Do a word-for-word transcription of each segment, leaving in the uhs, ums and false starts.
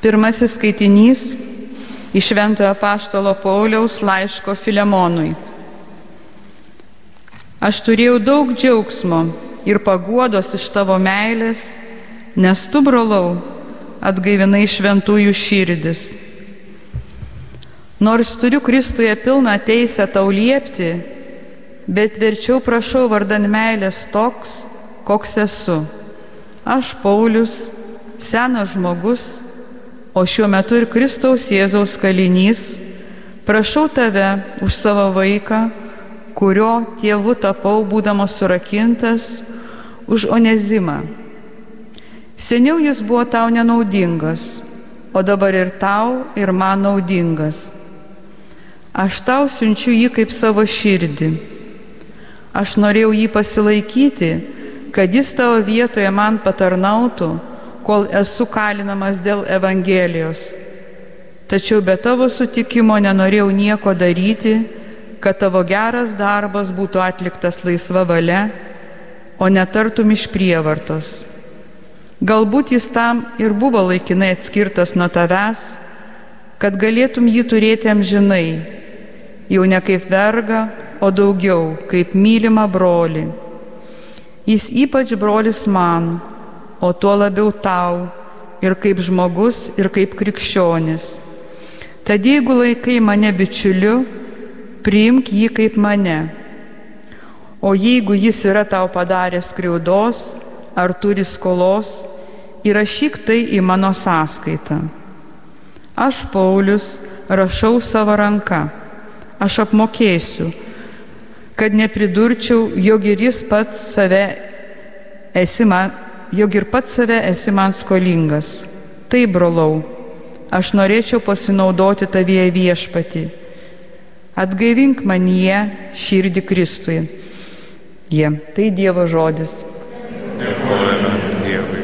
Pirmasis skaitinys iš Šventojo apaštalo Pauliaus laiško Filemonui. Aš turėjau daug džiaugsmo ir paguodos iš tavo meilės, nes tu, brolau, atgaivinai šventųjų širdis. Nors turiu Kristuje pilną teisę tau liepti, bet verčiau prašau vardan meilės toks, koks esu. Aš, Paulius, senas žmogus, o šiuo metu ir Kristaus Jėzaus kalinys, prašau tave už savo vaiką, kurio tėvu tapau būdamas surakintas, už Onezimą. Seniau jis buvo tau nenaudingas, o dabar ir tau, ir man naudingas. Aš tau siunčiu jį kaip savo širdį. Aš norėjau jį pasilaikyti, kad jis tavo vietoje man patarnautų, kol esu kalinamas dėl Evangelijos. Tačiau be tavo sutikimo nenorėjau nieko daryti, kad tavo geras darbas būtų atliktas laisva valia, o netartum iš prievartos. Galbūt jis tam ir buvo laikinai atskirtas nuo tavęs, kad galėtum jį turėti amžinai, jau ne kaip vergą, o daugiau, kaip mylimą brolį. Jis ypač brolis man, o tuo labiau tau, ir kaip žmogus, ir kaip krikščionis. Tad jeigu laikai mane bičiuliu, priimk jį kaip mane. O jeigu jis yra tau padaręs skriaudos, ar turi skolos, įrašyk tai į mano sąskaitą. Aš, Paulius, rašau savo ranka. Aš apmokėsiu, kad nepridurčiau, jog ir jis pats save esi man jog ir pats save esi man skolingas. Tai, brolau, aš norėčiau pasinaudoti tavyje viešpatį. Atgaivink manyje širdį Kristuje. Jie, tai Dievo žodis. Dėkojame Dievui.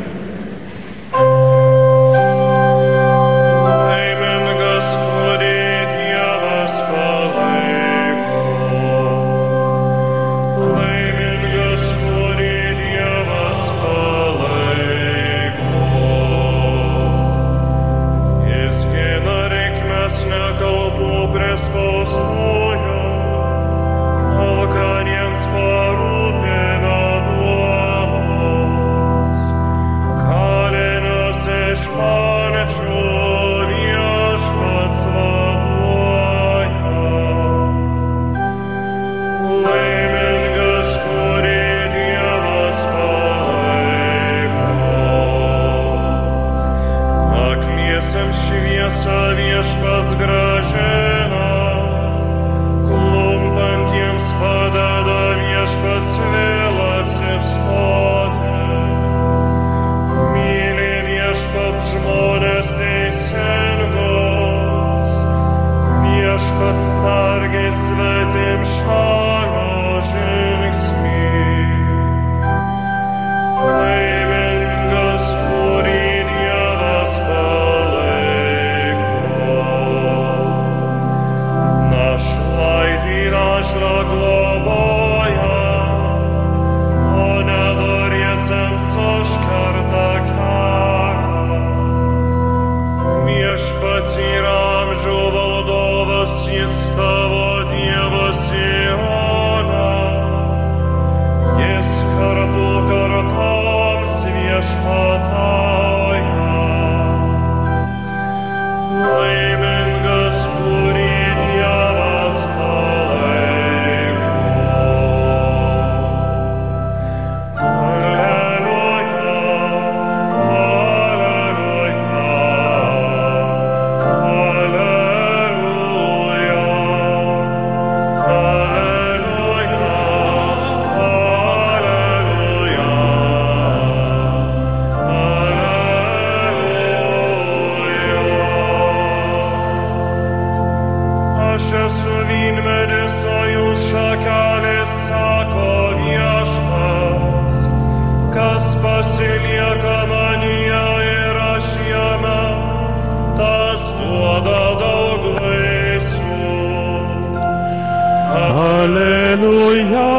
Alleluja,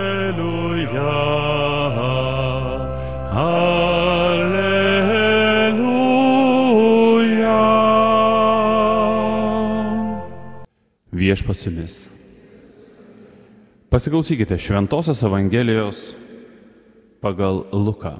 alleluja, alleluja. Viešpats su jumis. Pasiklausykite Šventosios Evangelijos pagal Luką.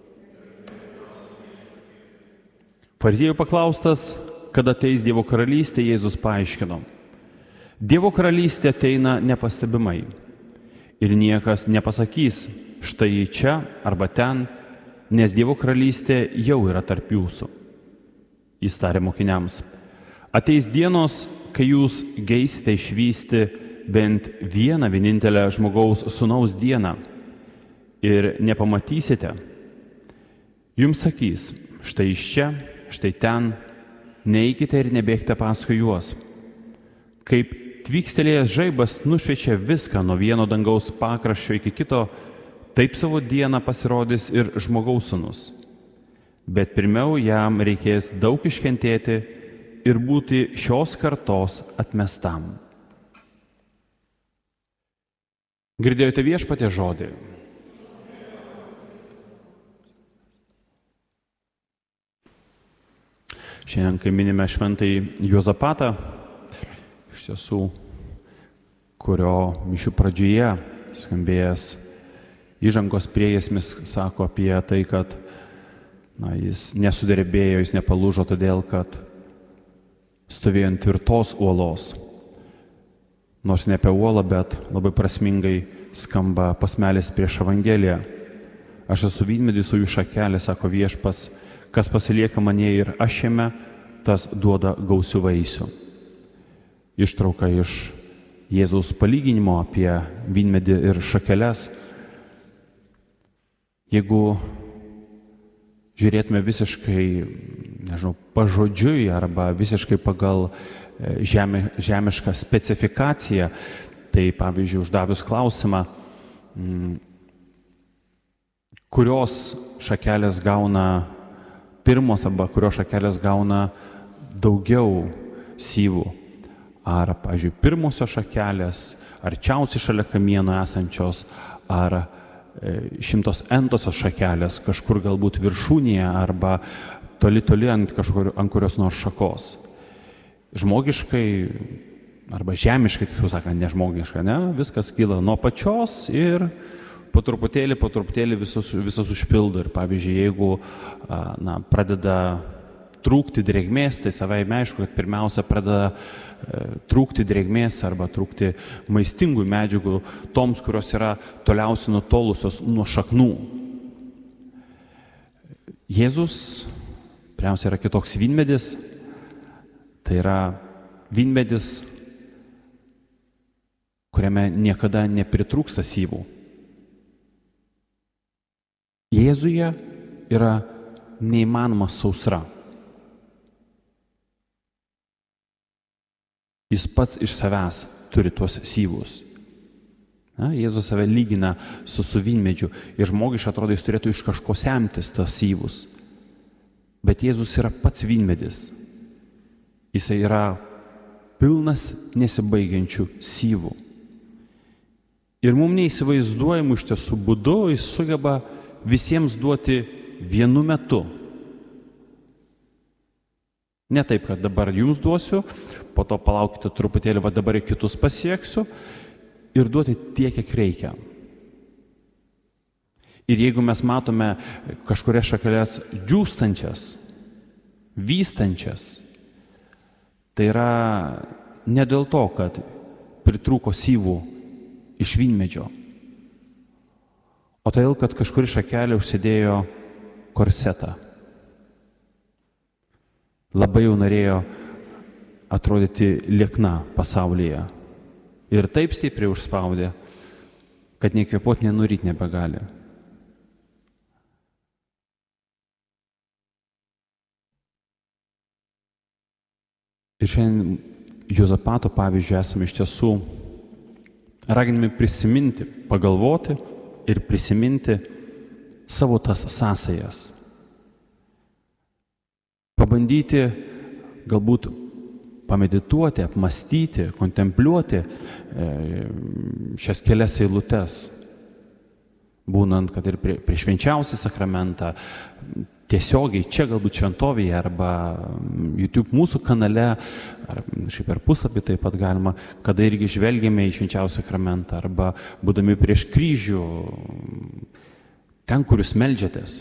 Fariziejų paklaustas, kada ateis Dievo karalystė, Jėzus paaiškino: Dievo karalystė ateina nepastebimai ir niekas nepasakys, štai čia arba ten, nes Dievo karalystė jau yra tarp jūsų. Jis tarė mokiniams: ateis dienos, kai jūs geisite išvysti bent vieną vienintelę žmogaus sūnaus dieną ir nepamatysite. Jums sakys, štai iš čia, štai ten, neikite ir nebėgte paskui juos. Kaip tvykstelėjęs žaibas nušviečia viską nuo vieno dangaus pakraščio iki kito, taip savo dieną pasirodys ir žmogaus sūnus. Bet pirmiau jam reikės daug iškentėti ir būti šios kartos atmestam. Girdėjote Viešpaties žodį? Šiandien, kai minime šventąjį Juozapatą, iš tiesų, kurio mišių pradžioje skambėjęs įžangos priegiesmis sako apie tai, kad na, jis nesuderebėjo, jis nepalūžo todėl, kad stovėjo ant tvirtos uolos. Nors ne apie uolą, bet labai prasmingai skamba pasmelis prieš Evangeliją. Aš esu vynmedis, o jų šakelė, sako Viešpas, kas pasilieka manyje ir aš jame, tas duoda gausių vaisių. Ištrauka iš Jėzaus palyginimo apie vynmedį ir šakeles. Jeigu žiūrėtume visiškai, nežinau, pažodžiui arba visiškai pagal žemi, žemišką specifikaciją, tai pavyzdžiui, uždavius klausimą, kurios šakelės gauna pirmos arba kurios šakelės gauna daugiau syvų. Ar, pavyzdžiui, pirmosios šakelės, arčiausiai šalia kamieno esančios, ar šimtos entosios šakelės kažkur galbūt viršūnėje arba toli toli ant, kažkur, ant kurios nors šakos. Žmogiškai arba žemiškai, tiksliau sakant, ne žmogiškai, ne? Viskas kyla nuo pačios ir po truputėlį, po truputėlį visus, visus užpildo. Ir pavyzdžiui, jeigu na, pradeda trūkti drėgmės, tai savai aišku, kad pirmiausia pradeda trūkti drėgmės arba trūkti maistingų medžiagų toms, kurios yra toliausiai nutolusios nuo šaknų. Jėzus, pirmiausia, yra kitoks vynmedis, tai yra vynmedis, kuriame niekada nepritrūksta syvų. Jėzuje yra neįmanoma sausra. Jis pats iš savęs turi tuos syvus. Na, Jėzus save lygina su, su vynmedžiu ir žmogiškai atrodo, jis turėtų iš kažko semtis tas syvus. Bet Jėzus yra pats vynmedis. Jisai yra pilnas nesibaigiančių syvų. Ir mums neįsivaizduojamų iš tiesų būdu jis sugeba visiems duoti vienu metu. Ne taip, kad dabar jums duosiu, po to palaukite truputėlį, va dabar ir kitus pasieksiu ir duoti tiek, kiek reikia. Ir jeigu mes matome kažkurias šakelės džiūstančias, vystančias, tai yra ne dėl to, kad pritrūko syvų iš vynmedžio, o todėl, kad kažkuri šakelė užsidėjo korsetą. Labai jau norėjo atrodyti liekna pasaulyje. Ir taip stipriai užspaudė, kad nei kvėpuoti, nei nuryti nebegali. Ir šiandien Juozapato pavyzdžiui esame iš tiesų raginami prisiminti, pagalvoti ir prisiminti savo tas sąsajas. Pabandyti galbūt pamedituoti, apmastyti, kontempliuoti šias kelias eilutes, būnant, kad ir prie švenčiausią sakramentą, tiesiogiai čia galbūt šventovėje arba YouTube mūsų kanale, ar šiaip per puslapį taip pat galima, kada irgi žvelgiame į švenčiausią sakramentą arba būdami prieš kryžių, ten, kur jūs meldžiatės.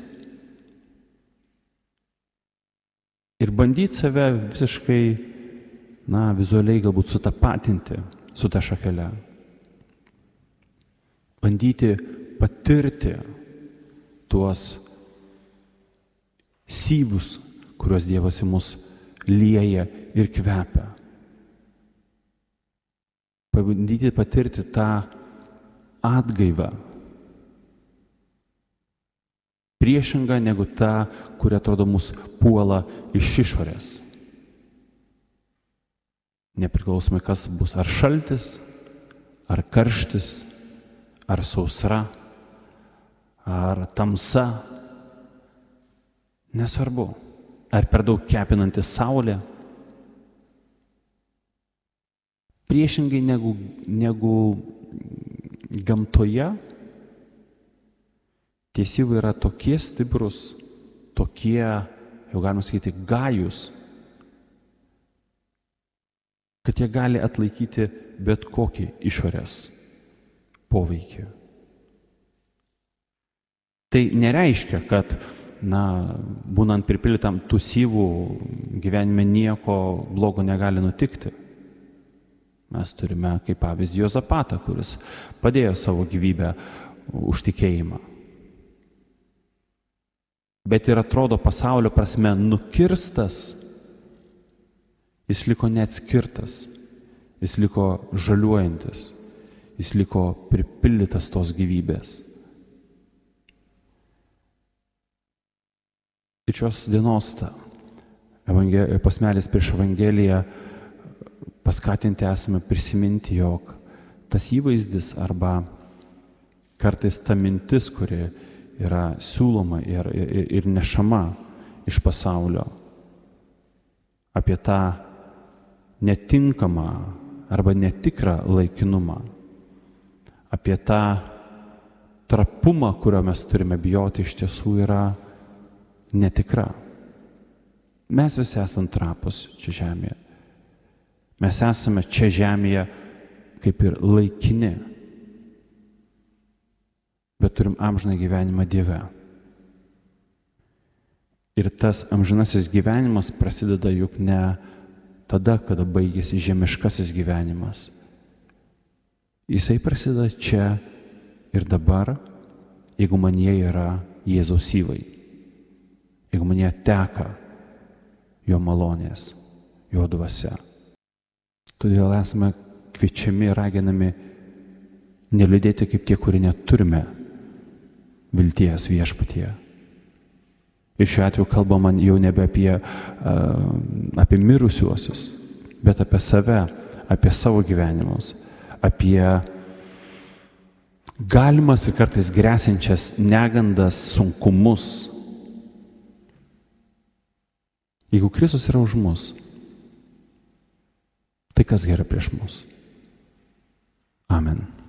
Ir bandyti save visiškai, na, vizualiai galbūt sutapatinti su ta šakele. Bandyti patirti tuos syvus, kuriuos Dievas į mus lieja ir kvepia. Pabandyti patirti tą atgaivą, priešingą negu ta, kuri atrodo mus puola iš išorės. Nepriklausomai kas bus, ar šaltis, ar karštis, ar sausra, ar tamsa, nesvarbu, ar per daug kepinanti saulė. Priešingai negu, negu gamtoje, tie syvai yra tokie stiprus, tokie, jau galima sakyti, gajus, kad jie gali atlaikyti bet kokį išorės poveikį. Tai nereiškia, kad, na, būnant pripildytam tų syvų, gyvenime nieko blogo negali nutikti. Mes turime kaip pavyzdį Jozapatą, kuris padėjo savo gyvybę už tikėjimą. Bet ir atrodo pasaulio prasme nukirstas, jis liko neatskirtas, jis liko žaliuojantis, jis liko pripildytas tos gyvybės. Ir šios dienos ta posmelis prieš Evangeliją paskatinti esame prisiminti, jog tas įvaizdis arba kartais ta mintis, kuri yra siūloma ir, ir, ir nešama iš pasaulio apie tą netinkamą arba netikrą laikinumą, apie tą trapumą, kurio mes turime bijoti, iš tiesų yra netikra. Mes visi esame trapus čia žemėje. Mes esame čia žemėje kaip ir laikini, bet turim amžiną gyvenimą Dieve. Ir tas amžinasis gyvenimas prasideda juk ne tada, kada baigėsi žemiškasis gyvenimas. Jisai prasideda čia ir dabar, jeigu manyje yra Jėzaus syvai, jeigu manyje teka jo malonės, jo dvasia. Todėl esame kviečiami ir raginami neliūdėti kaip tie, kurie neturime vilties viešpatyje. Ir šiuo atveju kalba man jau nebe apie, apie mirusiuosius, bet apie save, apie savo gyvenimus, apie galimas ir kartais gresiančias negandas, sunkumus. Jeigu Kristus yra už mus, tai kas gera prieš mus? Amen.